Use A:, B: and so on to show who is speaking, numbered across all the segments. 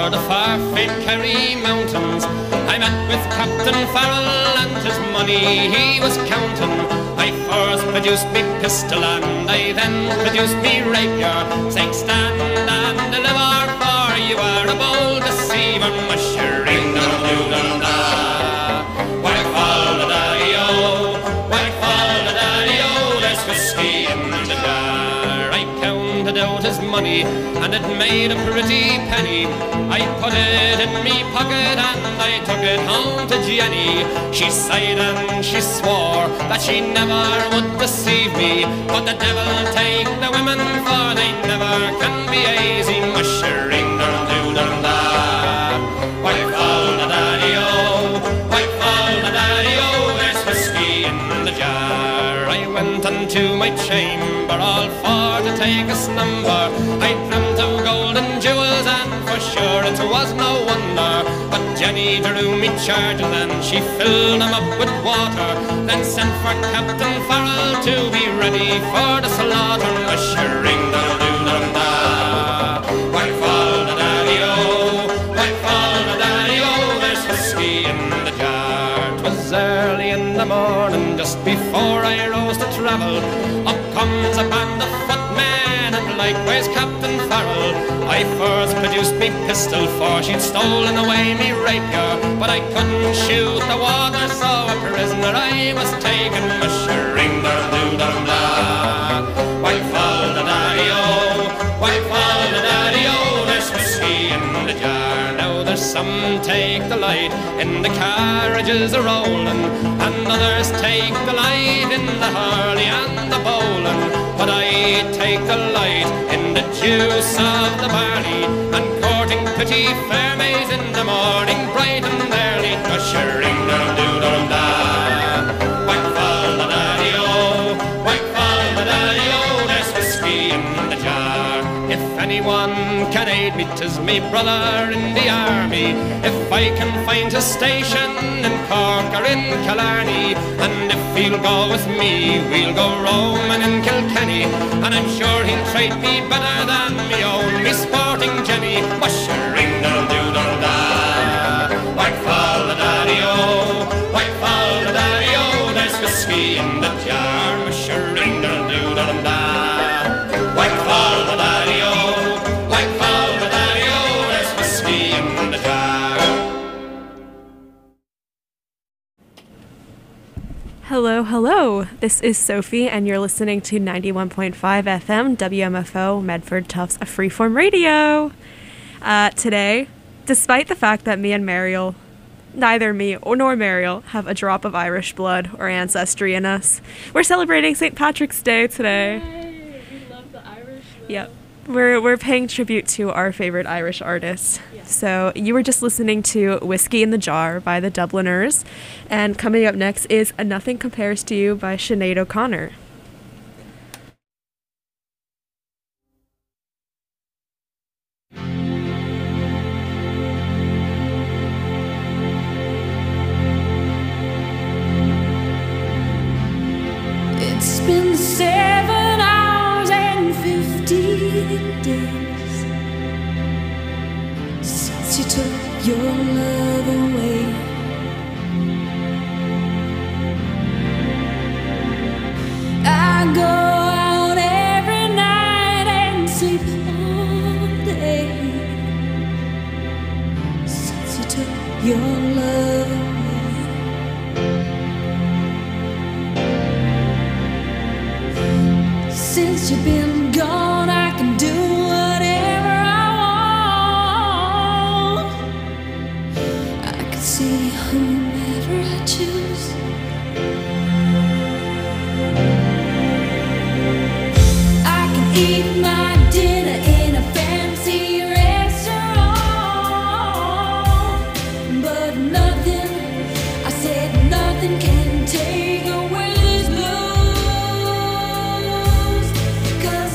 A: o'er the far famed Kerry mountains. I met with Captain Farrell and his money he was counting. I first produced me pistol and I then produced me rapier, saying stand and deliver, for you are a bold deceiver, mushering da-doo-dum-da. Why fall the daddy-o, why fall the daddy-o, there's whiskey in the jar. I counted out his money and it made a pretty penny. I put it in me pocket and I took it home to Jenny. She sighed and she swore that she never would deceive me, but the devil take the women, for they never can be easy, mushering dum-doo-dum-da. Why fall the daddy-o, why fall the daddy-o, there's whiskey in the jar. I went unto my chamber all for to take a slumber. I dreamt of gold and jewels and for sure it was no wonder. But Jenny drew me charging and she filled them up with water, then sent for Captain Farrell to be ready for the slaughter, mushering da-doo-dum-da. Why fall the daddy-o, why fall the daddy-o, there's whiskey in the jar. 'Twas early in the morning, just before I rose to travel, up comes a band of footmen and likewise Captain Farrell. I first produced me pistol, for she'd stolen away me rapier, but I couldn't shoot the water, so a prisoner I was taken, mushering da-doo-dum-da. Why fall the daddy-o, why fall the daddy-o, there's whiskey in the jar. Now there's some take delight in the carriages a-rolling, and others take delight in the hurley and the bowling, but I take delight in the juice of the barley, and courting pretty fair maids in the morning, bright and early, ushering dum-doo-dum-da. Why fall the daddy-o, why fall the daddy-o, there's whiskey in the jar. If anyone can aid me, 'tis me brother in the army. If I can find his station in Cork or in Killarney, and if he'll go with me, we'll go roaming in Kilkenny, and I'm sure he'll treat me better than me own, me sporting Jenny, mushering dum-doo-dum-da. Why fall the daddy-o, why fall the daddy-o, there's whiskey in the jar, mushering dum-doo-dum-da. Why fall the daddy-o, why fall the daddy-o, there's whiskey in the jar.
B: Hello, hello. This is Sophie, and you're listening to 91.5 FM WMFO Medford Tufts, a freeform radio. Today, despite the fact that me and Mariel, neither me nor Mariel, have a drop of Irish blood or ancestry in us, we're celebrating St. Patrick's Day today.
C: Yay! We love the Irish.
B: Yep. We're paying tribute to our favorite Irish artists.
C: Yeah.
B: So you were just listening to Whiskey in the Jar by the Dubliners, and coming up next is A Nothing Compares to You by Sinead O'Connor.
D: It's been 7 hours and 15 days since you took your love away. I go out every night and sleep all day since you took your love away. Since you've been gone, I can do whatever I want. I can see whomever I choose. I can eat my dinner in a fancy restaurant, but nothing, I said nothing can take away this blues. 'Cause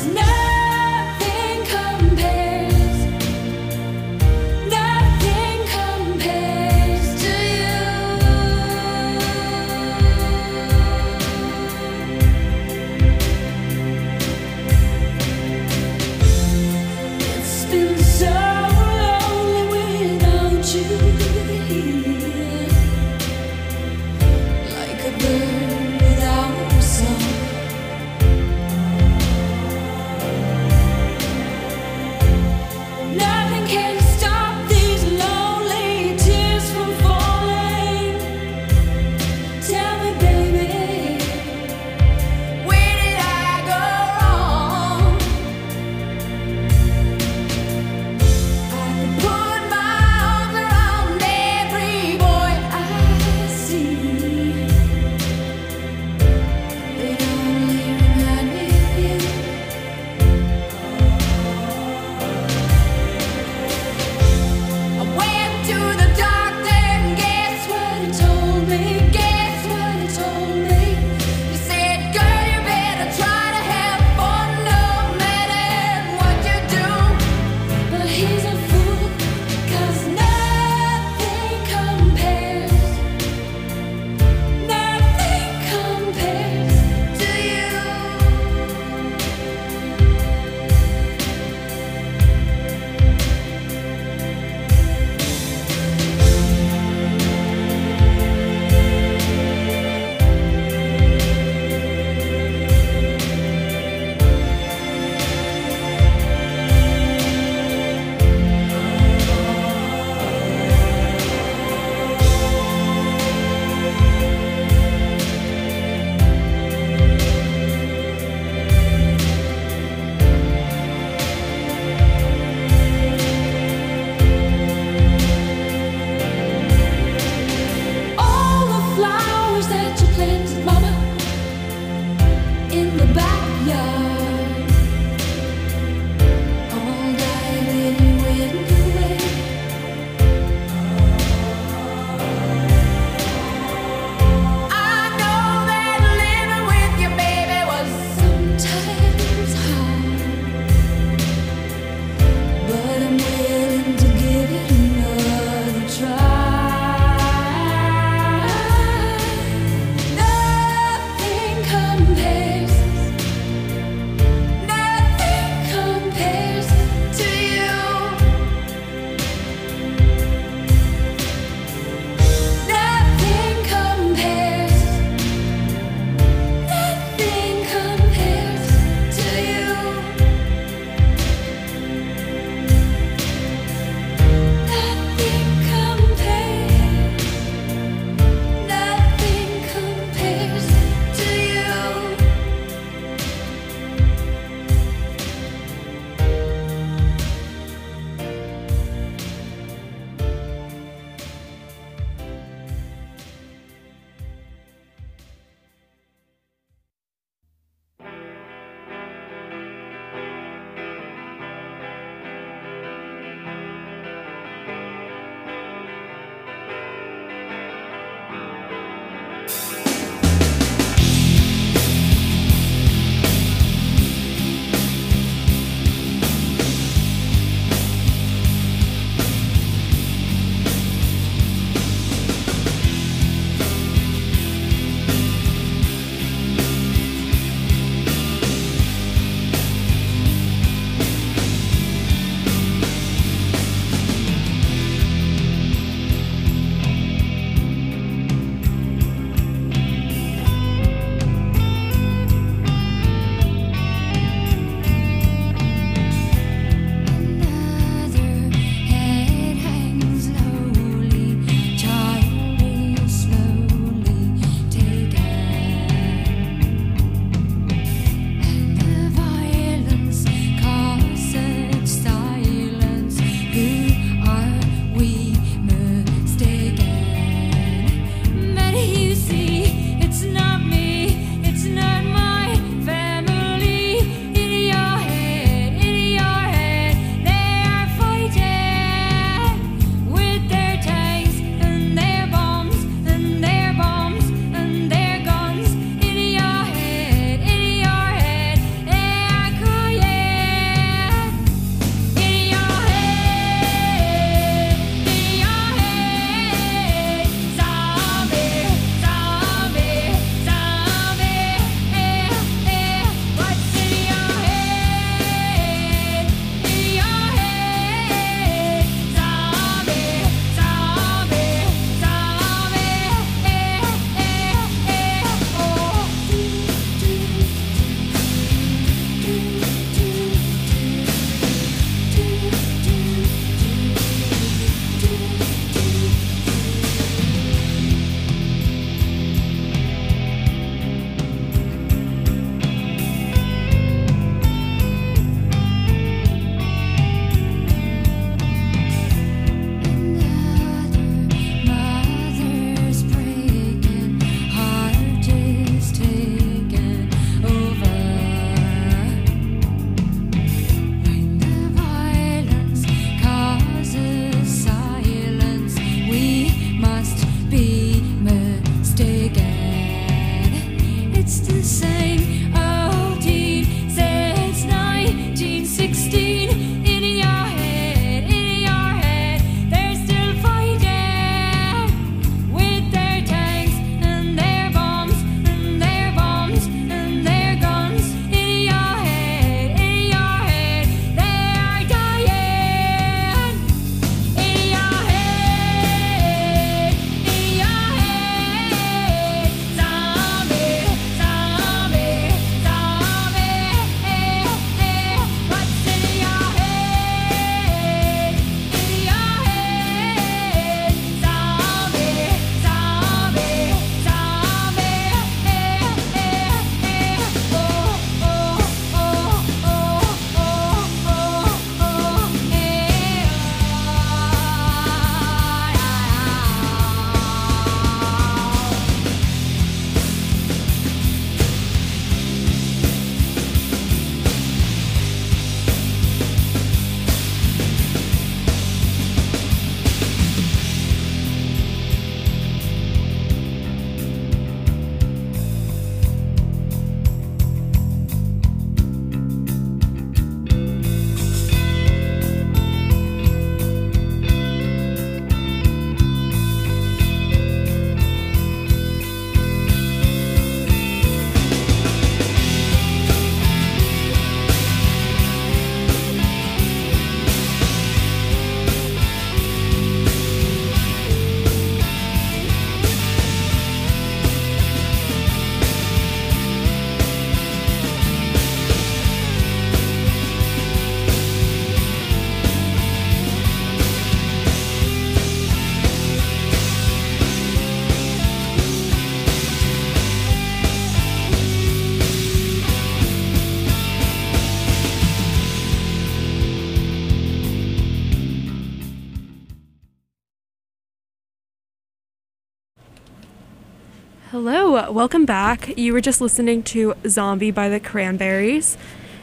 B: Hello, welcome back. You were just listening to Zombie by the Cranberries.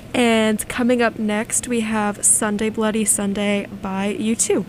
B: And coming up next, we have Sunday Bloody Sunday by U2.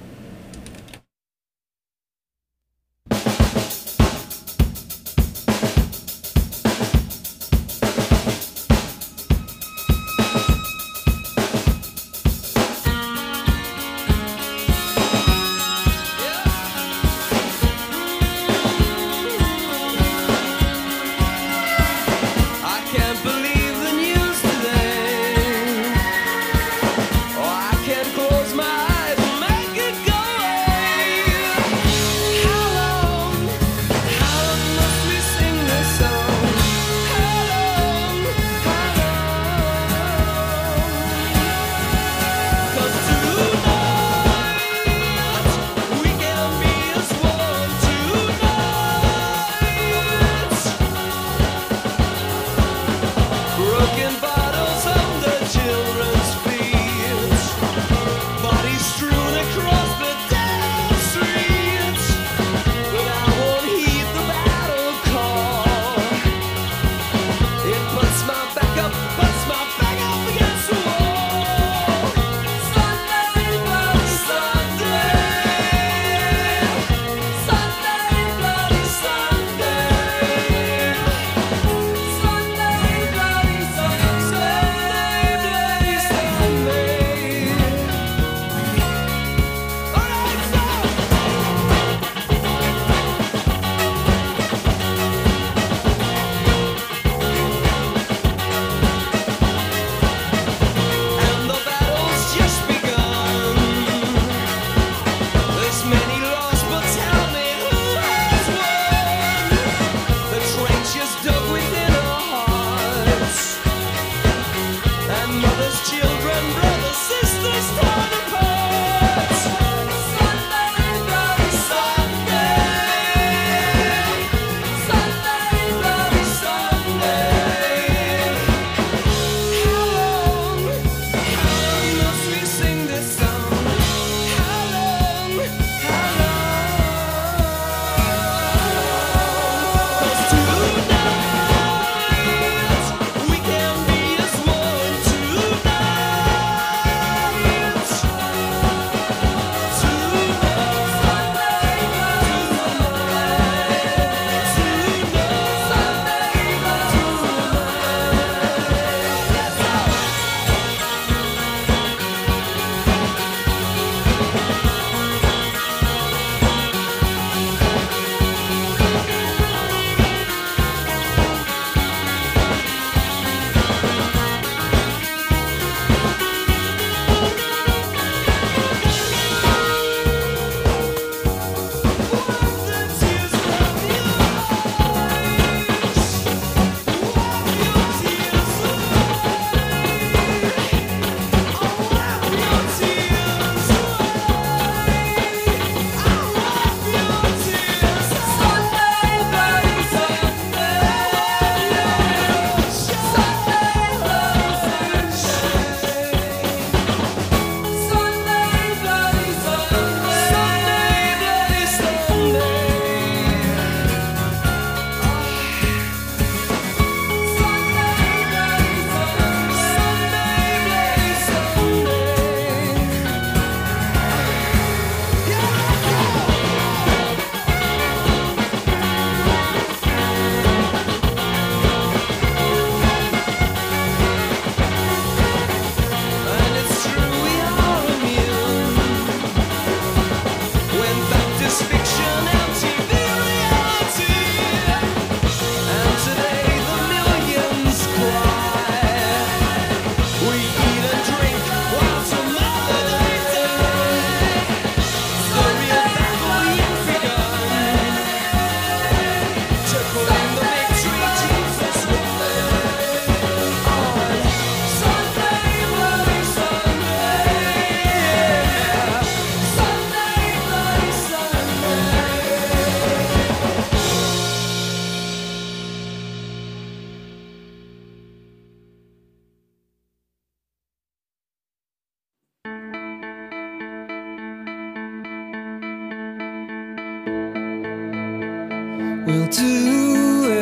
E: We'll do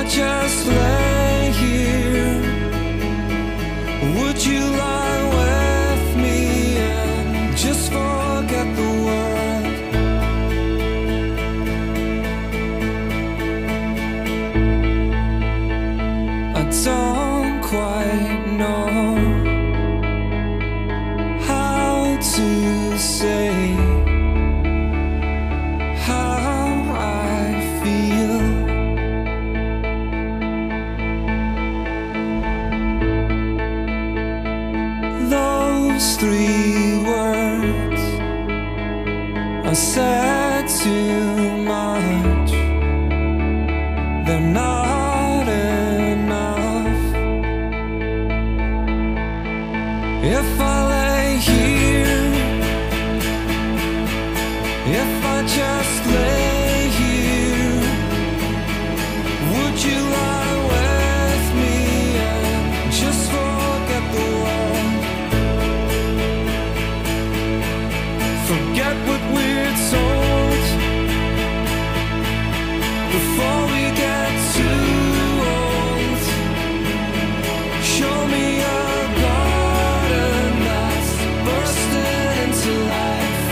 E: just lay here, would you lie with me and just forget the world? I don't quite know how to say how I feel. Those 3 words are said too much. They're not enough. If I lay here, if I just lay here, would you lie with me and just forget the world? Forget what we're told before we get too old. Show me a garden that's bursting into life.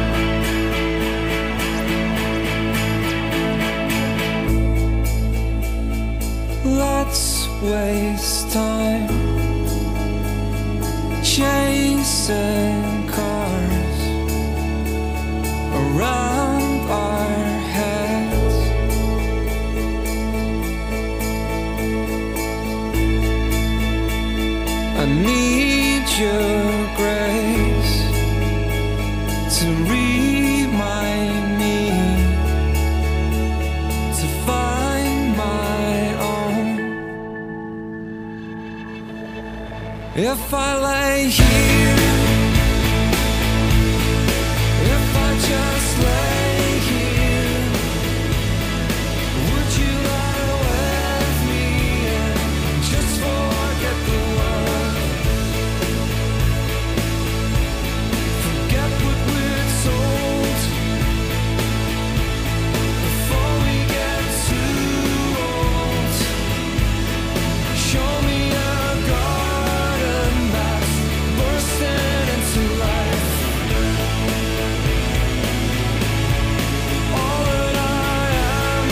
E: Let's waste time chasing cars around our heads. I need your grace to remind me to find my own. If I lay here, if I just lay here, would you lie with me and just forget the world? Forget what we're told before we get too old. Show me a garden that's bursting into life. All that I am,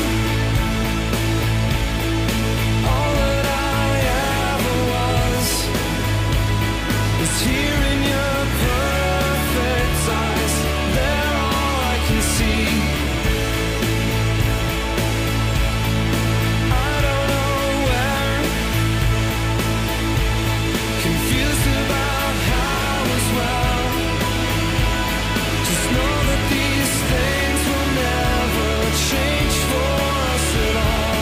E: all that I ever was, is here in your perfect eyes. They're all I can see. I don't know where, confused about how as well. Just know that these things will never change for us at all.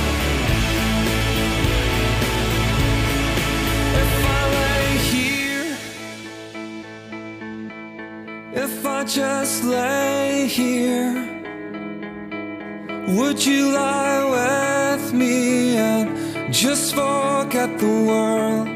E: If I lay here, if I just lay here, would you lie with me and just forget the world?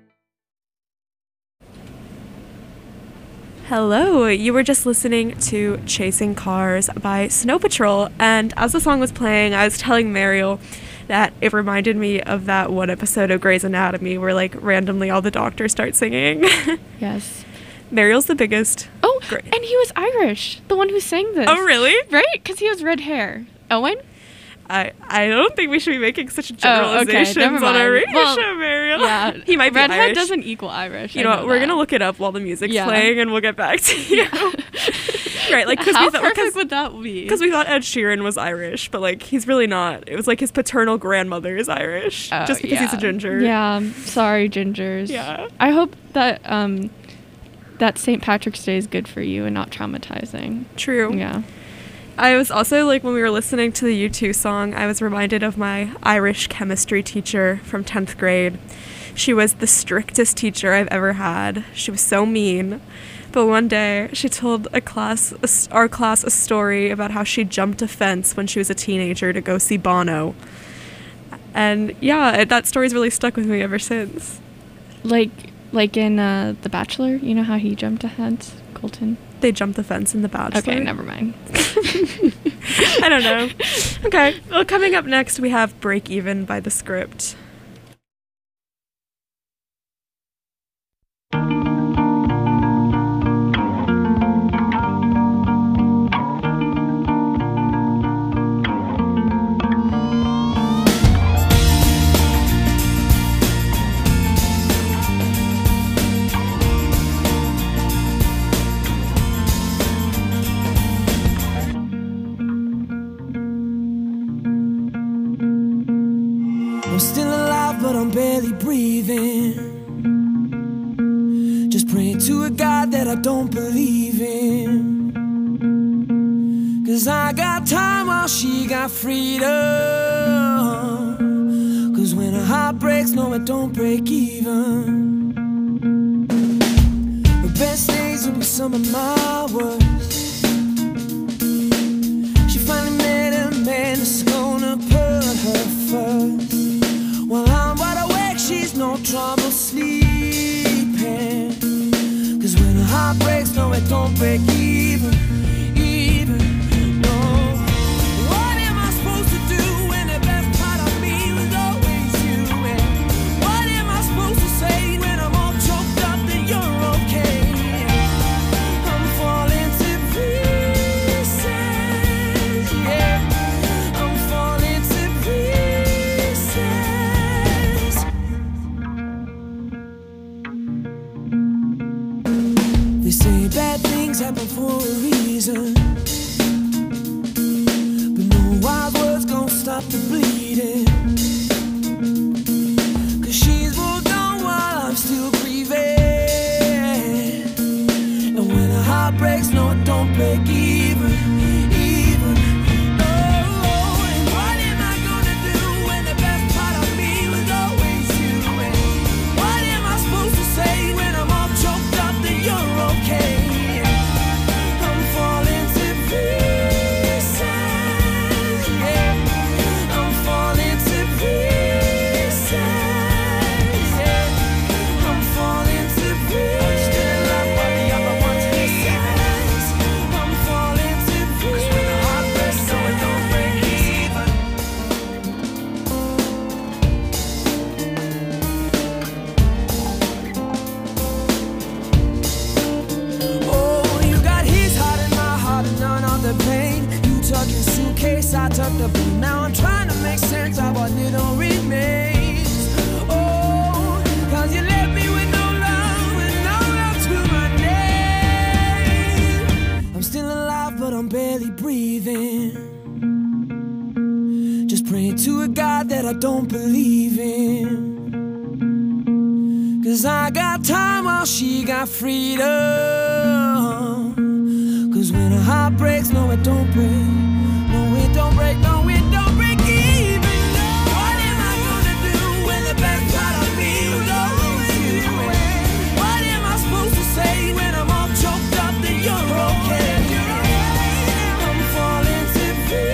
B: Hello, you were just listening to Chasing Cars by Snow Patrol, and as the song was playing, I was telling Mariel that it reminded me of that one episode of Grey's Anatomy where, like, randomly all the doctors start singing.
C: Yes.
B: Mariel's the biggest.
C: Oh,
B: Great.
C: and he was Irish, the one who sang this.
B: Oh, really?
C: Right? Because he has red hair. Owen?
B: I don't think we should be making such generalizations
C: never
B: on our
C: mind.
B: radio
C: Well,
B: show, Mariel.
C: Yeah.
B: He might be
C: Redhead
B: Irish.
C: doesn't equal Irish.
B: You know what? We're going to look it up while the music's
C: Yeah.
B: playing, and we'll get back to you. Right, like, because
C: How
B: we thought,
C: perfect would that be?
B: because we thought Ed Sheeran was Irish, but, like, he's really not. It was like his paternal grandmother is Irish,
C: Oh,
B: just because he's a
C: yeah.
B: ginger.
C: Yeah. Sorry, gingers.
B: Yeah.
C: I hope that that St. Patrick's Day is good for you and not traumatizing.
B: True.
C: Yeah.
B: I was also, like, when we were listening to the U2 song, I was reminded of my Irish chemistry teacher from 10th grade. She was the strictest teacher I've ever had. She was so mean. But one day, she told our class a story about how she jumped a fence when she was a teenager to go see Bono. And yeah, that story's really stuck with me ever since.
C: Like in The Bachelor, you know how he jumped a fence, Colton?
B: They jumped the fence in The Bachelor.
C: Okay, never mind.
B: I don't know. Okay. Well, coming up next, we have Break Even by The Script.
E: I'm still alive, but I'm barely breathing. Just praying to a God that I don't believe in. 'Cause I got time while she got freedom. 'Cause when a heart breaks, no, it don't break even. The best days will be some of my worst. She finally met a man that's gonna put her first. While I'm wide awake, she's no trouble sleeping. 'Cause when a heart breaks, no, it don't break even, no. What am I supposed to do when the best part of me was always you? And what am I supposed to say when I'm all choked up that you're okay? I'm falling to pieces, yeah. I'm falling to pieces. They say bad things happen for a reason, but no wild words gon' stop the bleeding. 'Cause she's moved on while I'm still grieving. And when a heart breaks, no, it don't break even, no. And what am I gonna do when the best part of me was always you? And what am I supposed to say when I'm all choked up that you're okay? I'm falling to pieces, yeah. I'm falling to pieces, yeah. I'm falling to pieces. Still alive while the other one's missing. I'm falling to pieces. 'Cause when the heart breaks, no, it don't break even. Oh, you got his heart and my heart and none of the pain. You took your suitcase, I took the blue. Now I'm trying to make sense of what little remains. Oh, 'cause you left me with no love and no love to my name. I'm still alive, but I'm barely breathing. Just praying to a God that I don't believe in. 'Cause I got time while she got freedom. 'Cause when a heart breaks, no, it don't break. No, it don't break, no, it don't break even. What am I gonna do when the best part of me was always you? What am I supposed to say when I'm all choked up that you're okay? I'm falling to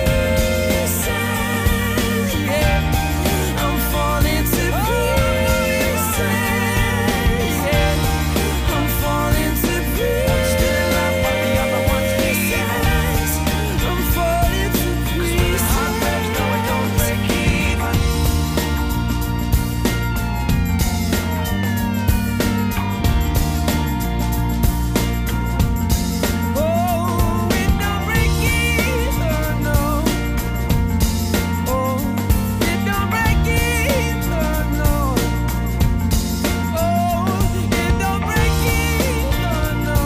E: pieces, yeah. I'm falling to pieces, yeah. I'm falling to pieces. Still alive while the other one's missing. I'm falling to pieces. Heart breaks, no, it don't break even. Oh, it don't break even, no. Oh, it don't break even, no. Oh, it don't break even, no.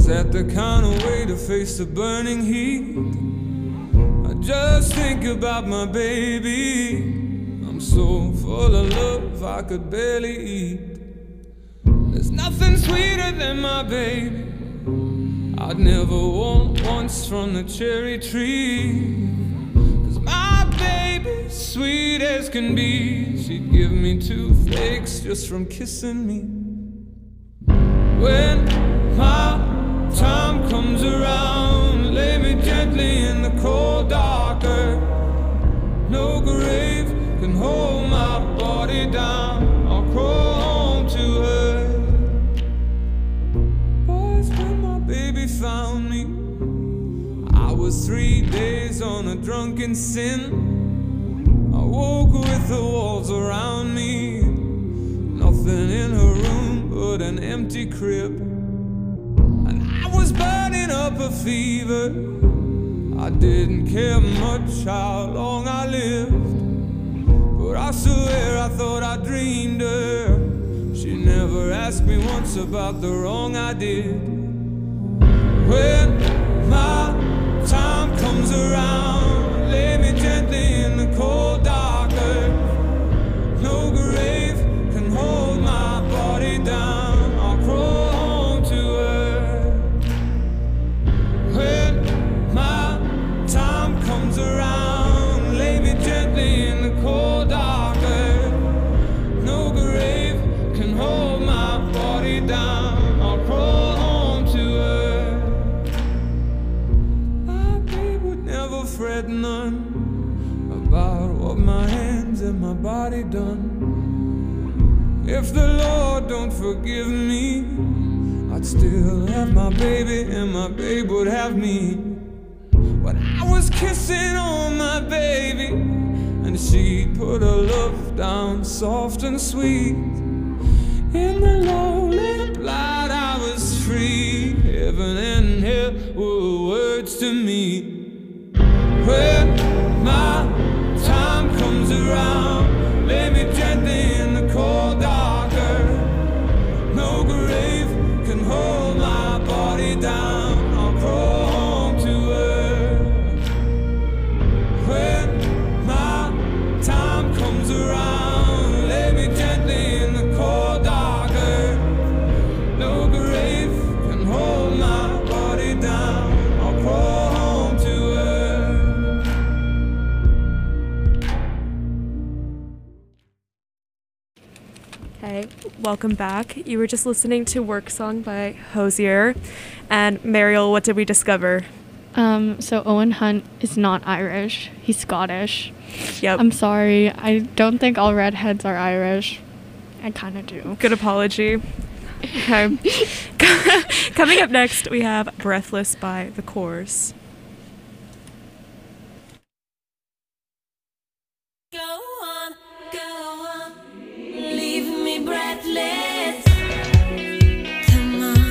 E: that the kind of way to face the burning heat? I just think about my baby. I'm so full of love I could barely eat. There's nothing sweeter than my baby. I'd never want once from the cherry tree. 'Cause my baby's sweet as can be. She'd give me toothaches just from kissing me. When my time comes around, lay me gently in the cold dark earth. No grave can hold my body down. I'll crawl home to her. Boys, when my baby found me, I was 3 days on a drunken sin. I woke with the walls around me, nothing in her room but an empty crib. And I was burning up a fever. I didn't care much how long I lived, but I swear I thought I dreamed her. She never asked me once about the wrong I did. When my time comes around, lay me gently in the cold dark earth. No grave can hold my body down. I'll crawl home to her. When my time comes around, lay me gently in the cold dark earth. No grave can hold my body down. I'll crawl home to her. My babe would never fret none about what my hands and my body done. If the Lord don't forgive me, I'd still have my baby and my babe would have me. But I was kissing on my baby, and she'd put her love down soft and sweet. In the low lamp light I was free. Heaven and hell were words to me. When my time comes around, lay me gently in the cold dark earth. No grave can hold my body down. I'll crawl home to her. When my time comes around, lay me gently in the cold dark earth. No grave can hold my body down. I'll crawl home to her.
B: Hey, welcome back. You were just listening to Work Song by Hozier. And Mariel, what did we discover?
C: So Owen Hunt is not Irish. He's Scottish.
B: Yep.
C: I'm sorry. I don't think all redheads are Irish. I kind of do.
B: Good apology. Okay. Coming up next, we have Breathless by The Course.
D: Go on, leave me breathless. Come on.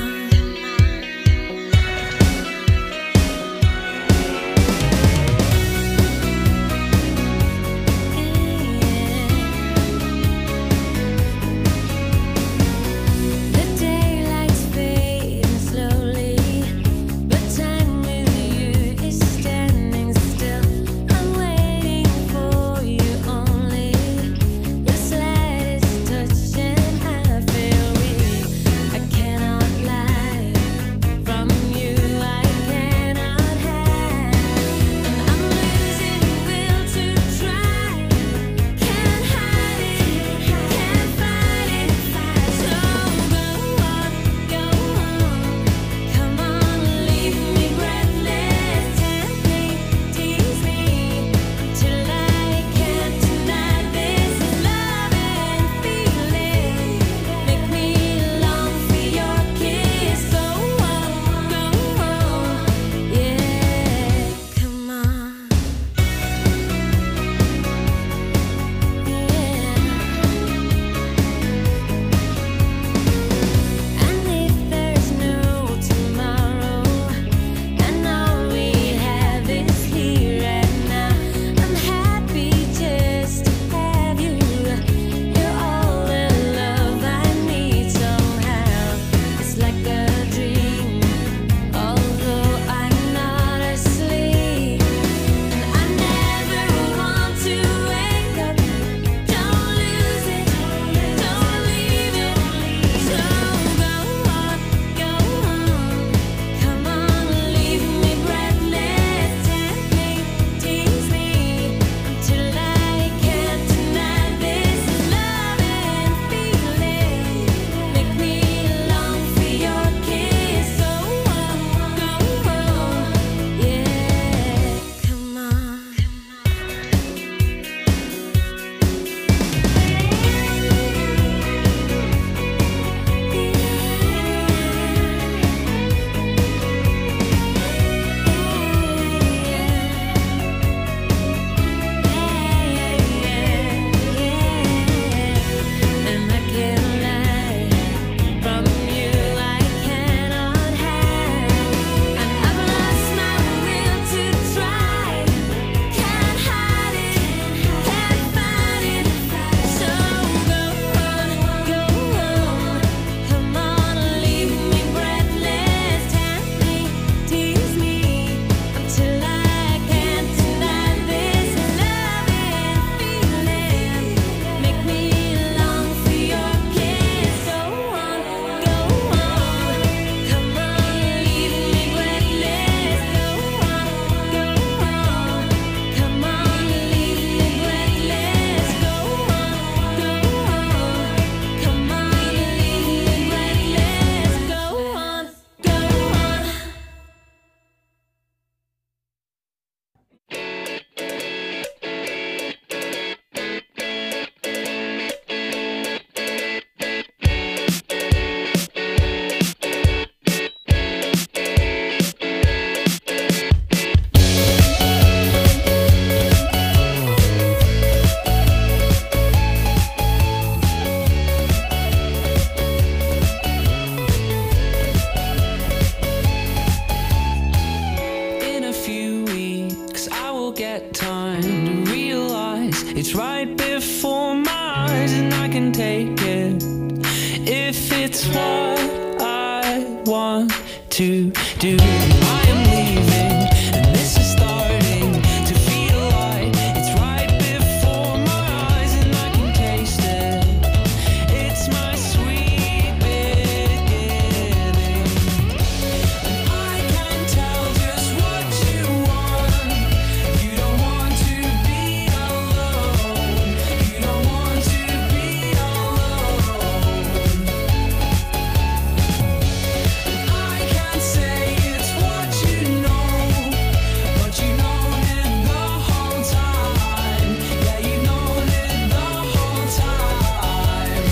D: The daylight's fading slowly, but time with you
E: it's what I want to do. I am leaving, and this is starting to feel like it's right before my eyes, and I can taste it. It's my sweet beginning. And I can tell just what you want. You don't want to be alone. You don't want to be alone. I can't say it's what you know, but you known it the whole time. Yeah, you known it the whole time.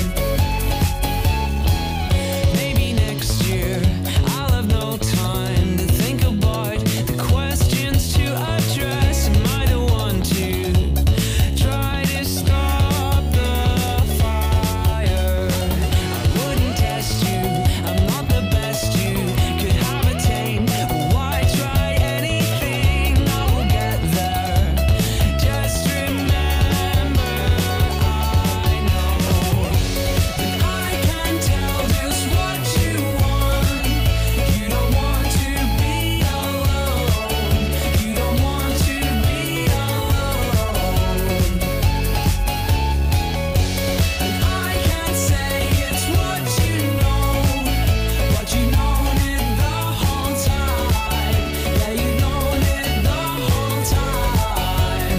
E: Maybe next year I'll have no time to think about the questions to address. Am I the one to try to stop the fire? I wouldn't test you, I'm not the best you could have attained. Why try anything? I will get there. Just remember, I know that I can tell just what you want. You don't want to be alone. You don't want to be alone. And I can't say it's what you know, but you known it the whole time. Yeah, you known it the whole time.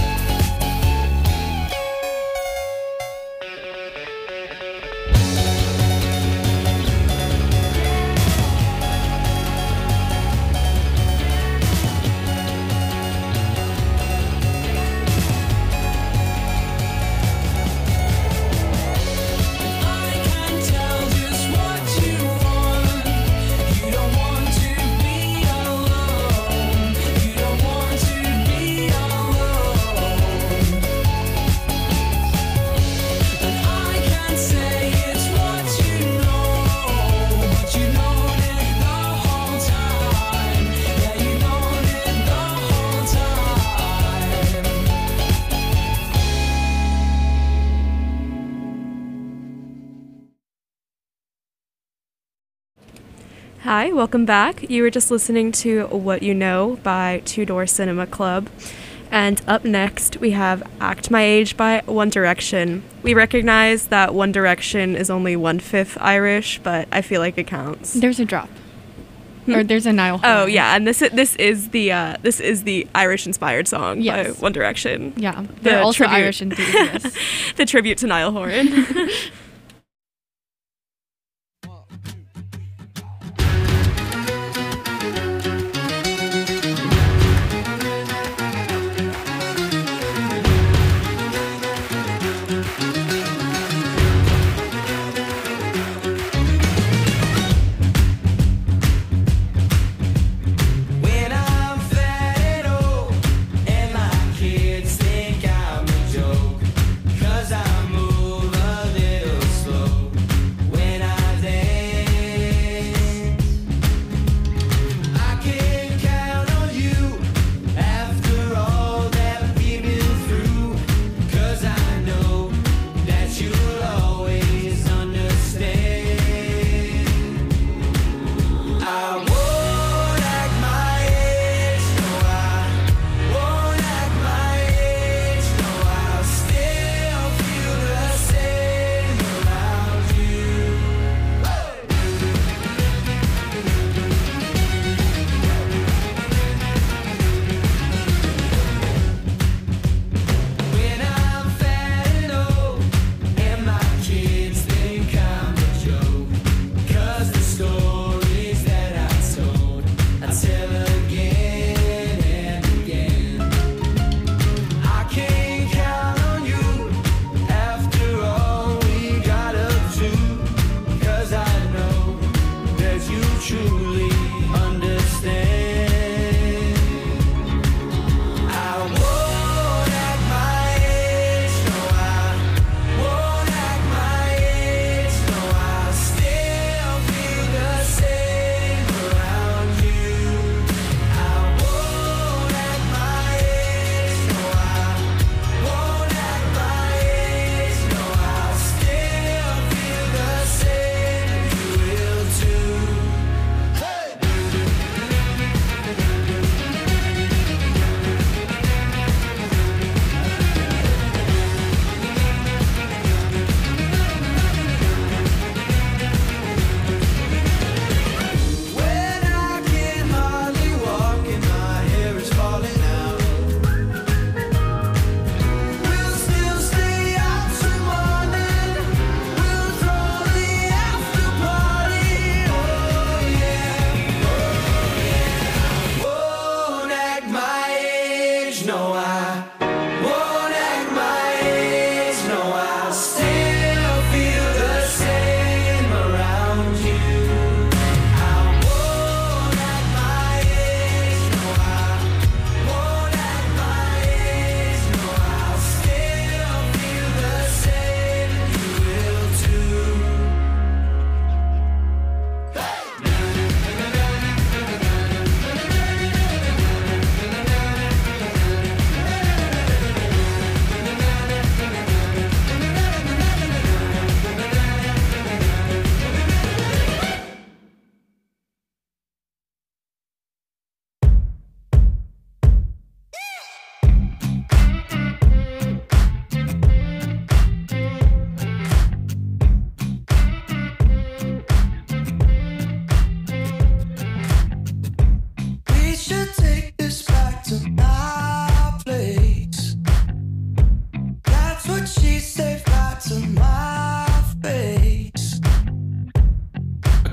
E: I can tell just what you want. You don't want to be alone. You don't want to be alone. And I can't say it's what you know, but you known it the whole time. Yeah, you known it the whole time.
B: Hi, welcome back. You were just listening to What You Know by Two Door Cinema Club. And up next, we have Act My Age by One Direction. We recognize that One Direction is only 1/5 Irish, but I feel like it counts.
C: There's a drop. Or there's a Niall
B: Oh
C: Horan.
B: yeah, and this is the Irish-inspired song
C: Yes.
B: by One Direction.
C: Yeah. They're also
B: tribute-
C: Irish enthusiasts.
B: The tribute to Niall Horan.
E: When I'm fat and old, and my kids think I'm a joke, 'cause I move a little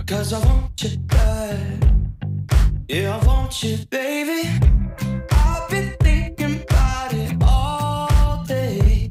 E: 'cause I want you bad. Yeah, I want you, baby. I've been thinking about it all day,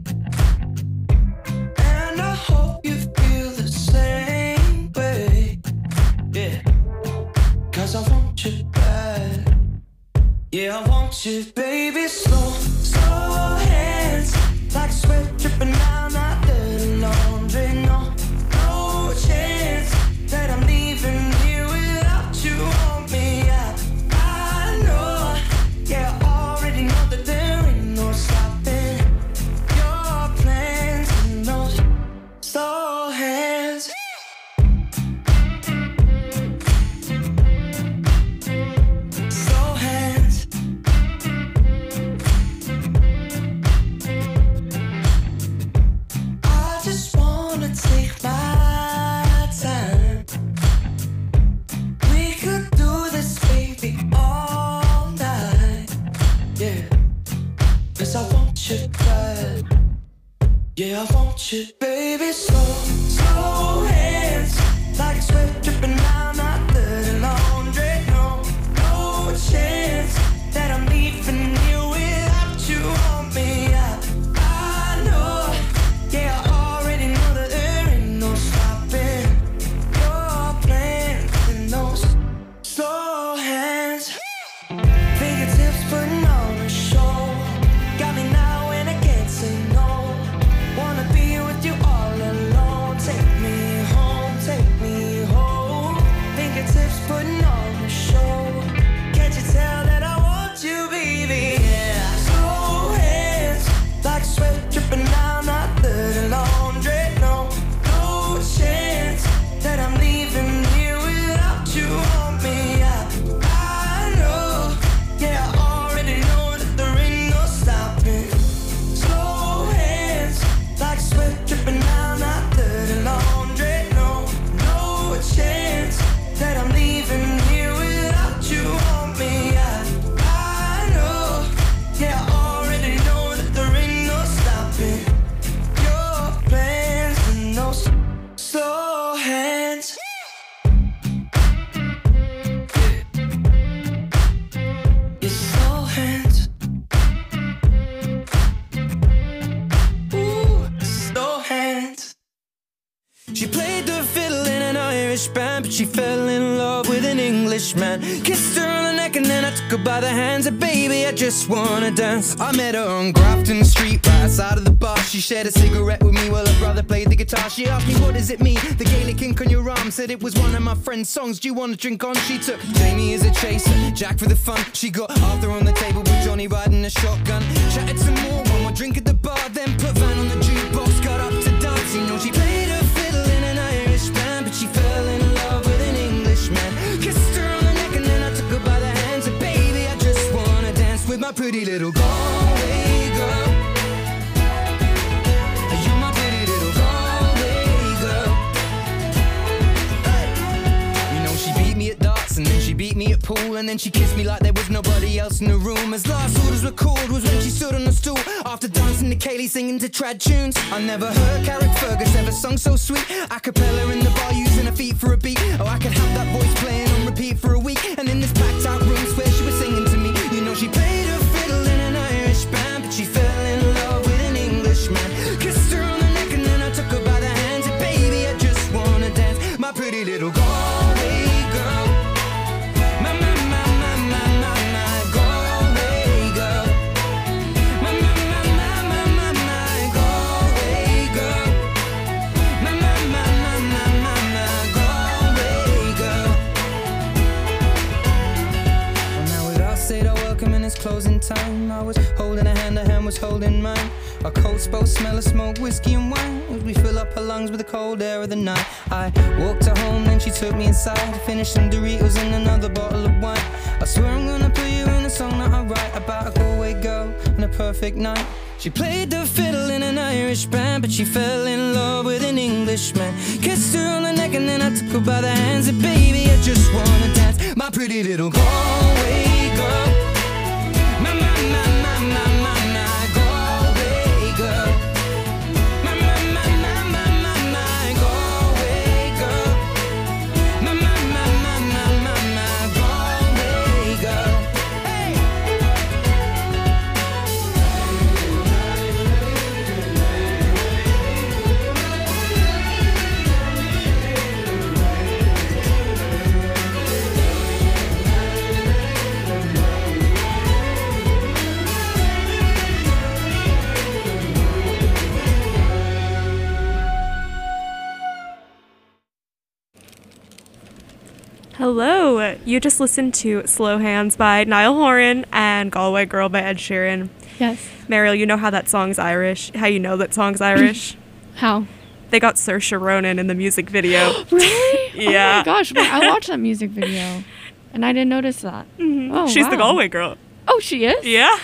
E: and I hope you feel the same way. Yeah, 'cause I want you bad. Yeah, I want you, baby. Slow, slow hands, like sweat dripping down my dirty laundry. No, no chance that I'm leaving you without you on me. I know, yeah, I already know that there ain't no stopping your plans and those slow hands. Slow hands. I just wanna take my time. We could do this, baby, all night. Yeah, 'cause I want you bad. Yeah, I want you, baby. Slow, slow hands, like sweat dripping down my dirty laundry. No, no chance that I'm leaving you without you on me. I know, yeah, I already know that there ain't no stopping your plans and those slow hands. Fingertips putting on a show, got me now and I can't say no. Wanna be with you all alone. Take me home, take me home. Fingertips putting on a show. Can't you tell that I want you, baby? Yeah. Slow hands, like sweat dripping down my dirty laundry. No, no chance that I'm leaving you without you on me. I know, yeah, I already know that there ain't no stopping. Slow hands, like sweat dripping down my dirty laundry. No, no chance that I'm leaving you without you on me. I know, yeah, I already know that there ain't no stopping your plans and those slow hands. Your slow hands. Ooh, slow hands. She played the fiddle in an Irish band, but she fell in love with an Englishman. Kissed her on the neck and then I took her by the hands. And baby, I just wanna dance. I met her on Grafton Street, right outside of the bar. She shared a cigarette with me while her brother played the guitar. She asked me, what does it mean? The Gaelic ink on your arm. Said it was one of my friend's songs. Do you want to drink on? She took Jamie as a chaser, Jack for the fun. She got Arthur on the table with Johnny riding a shotgun. Chatted some more, one more drink at the bar. Then put Van on the jukebox, got up to dance. You know she played her fiddle in an Irish band, but she fell in love with an Englishman. Kissed her on the neck and then I took her by the hands. And baby, I just wanna dance with my pretty little Galway girl. You're my pretty little Galway girl. Hey. You know she beat me at darts and then she beat me at pool, and then she kissed me like there was nobody else in the room. As last orders were called was when she stood on the stool after dancing to Kaylee singing to trad tunes. I never heard Carrick Fergus ever sung so sweet. A cappella in the bar using her feet for a beat. Oh, I could have that voice playing on repeat for a week. And in this packed out room where she was singing to me. You know she played her fiddle in an Irish band, but she fell in love with an Englishman. Kissed her on the neck and then I took her by the hands. And baby, I just wanna dance, my pretty little Galway girl. My Galway girl. My Galway girl. My Galway girl. Well, now with us said I welcome and it's closing time. I was holding her hand was holding mine. Our coats both smell of smoke, whiskey and wine, as we fill up her lungs with the cold air of the night. I walked her home, then she took me inside to finish some Doritos and another bottle of wine. I swear I'm gonna put you in a song that I write about a Galway girl and a perfect night. She played the fiddle in an Irish band, but she fell in love with an Englishman. Kissed her on the neck and then I took her by the hands. And baby, I just wanna dance, my pretty little Galway girl. My Galway girl. My Galway girl. My
B: Hello. You just listened to Slow Hands by Niall Horan and Galway Girl by Ed Sheeran.
C: Yes.
B: Mariel, you know how that song's Irish? How you know that song's Irish?
C: How?
B: They got Saoirse Ronan in the music video.
C: Really?
B: Yeah.
C: Oh my gosh, wait, I watched that music video, and I didn't notice that.
B: Mhm.
C: Oh,
B: She's the
C: wow.
B: Galway Girl.
C: Oh, she is?
B: Yeah.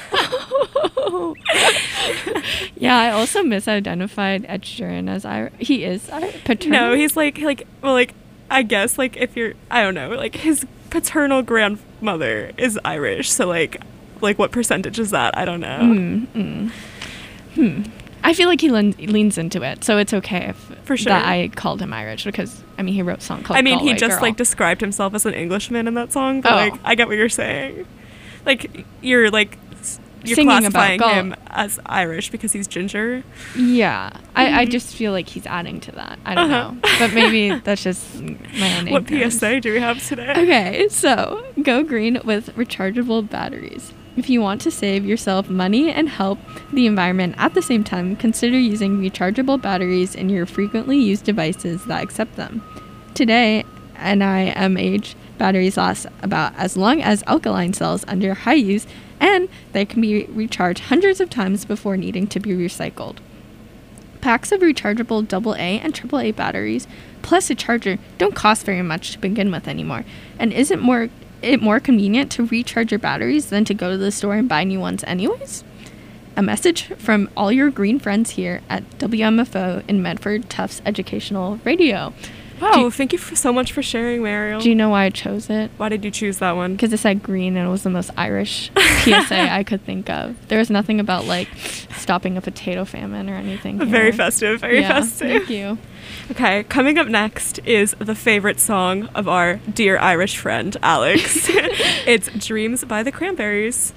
C: Yeah, I also misidentified Ed Sheeran as he is paternal.
B: No, he's like, I guess, like, if you're, I don't know, like, his paternal grandmother is Irish, so, like, what percentage is that? I don't know.
C: I feel like he leans into it, so it's okay if
B: For sure.
C: that I called him Irish because, I mean, he wrote a song called
B: I mean, he
C: Galway
B: just,
C: Girl.
B: like, described himself as an Englishman in that song, but,
C: Oh.
B: like, I get what you're saying. Like, you're
C: Singing about
B: classifying
C: Gal-
B: him as Irish because he's ginger.
C: Yeah, I just feel like he's adding to that. I don't know. But maybe that's just my own
B: What
C: ignorance.
B: PSA do we have today?
C: Okay, so go green with rechargeable batteries. If you want to save yourself money and help the environment at the same time, consider using rechargeable batteries in your frequently used devices that accept them. Today, NIMH batteries last about as long as alkaline cells under high use, and they can be recharged hundreds of times before needing to be recycled. Packs of rechargeable AA and AAA batteries plus a charger don't cost very much to begin with anymore, and isn't it more convenient to recharge your batteries than to go to the store and buy new ones anyways? A message from all your green friends here at WMFO in Medford Tufts Educational Radio.
B: Wow, thank you so much for sharing, Mariel.
C: Do you know why I chose it?
B: Why did you choose that one?
C: Because it said green and it was the most Irish PSA I could think of. There was nothing about like stopping a potato famine or anything.
B: Very
C: here.
B: festive, very
C: Yeah,
B: festive.
C: Thank you.
B: Okay, coming up next is the favorite song of our dear Irish friend, Alex. It's Dreams by the Cranberries.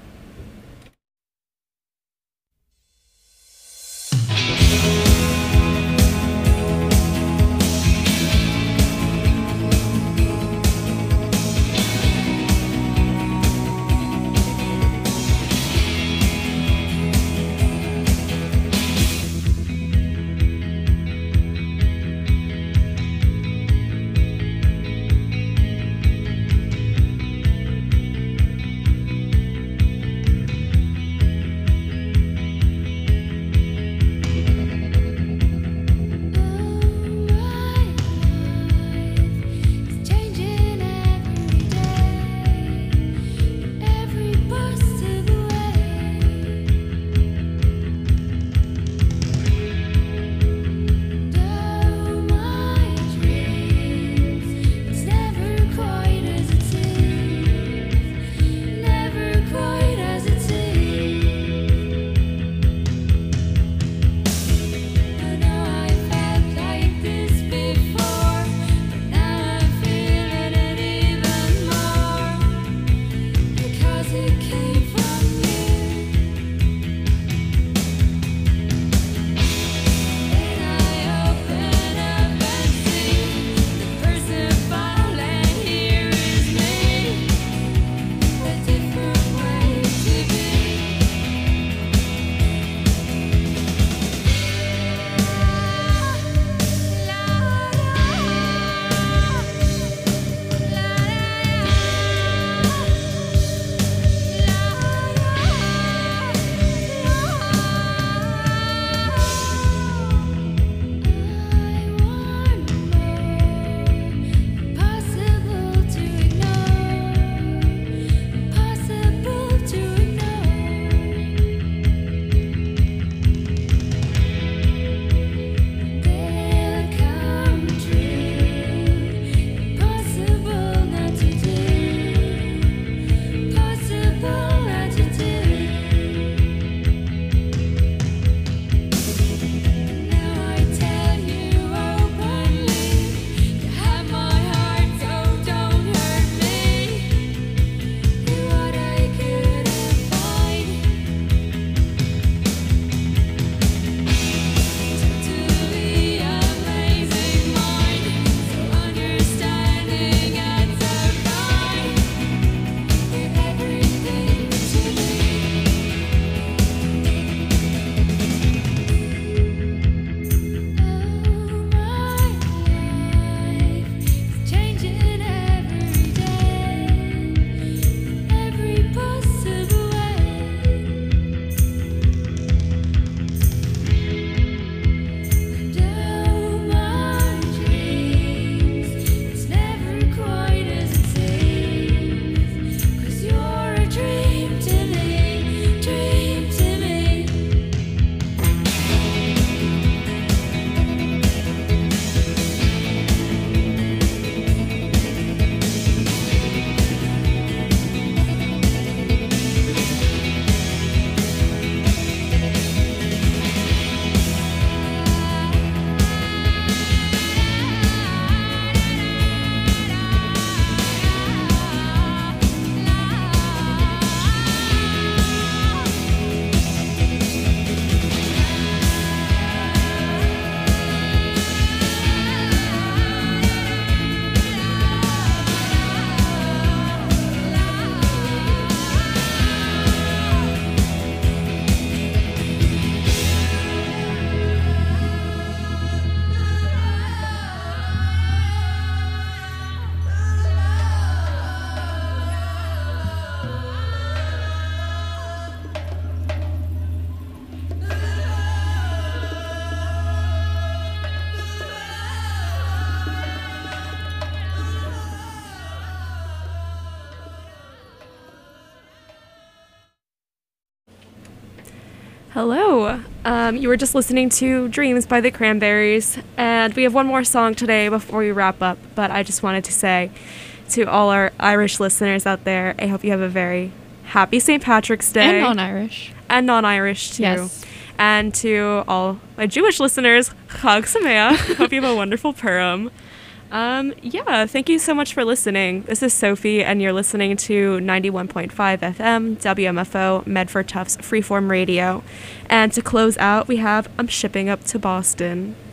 B: Hello. You were just listening to Dreams by the Cranberries, and we have one more song today before we wrap up, but I just wanted to say to all our Irish listeners out there, I hope you have a very happy St. Patrick's Day.
C: And non-Irish.
B: And non-Irish, too.
C: Yes.
B: And to all my Jewish listeners, Chag Sameach. Hope you have a wonderful Purim. Thank you so much for listening. This is Sophie, and you're listening to 91.5 FM, WMFO, Medford Tufts Freeform Radio. And to close out, we have I'm Shipping Up to Boston.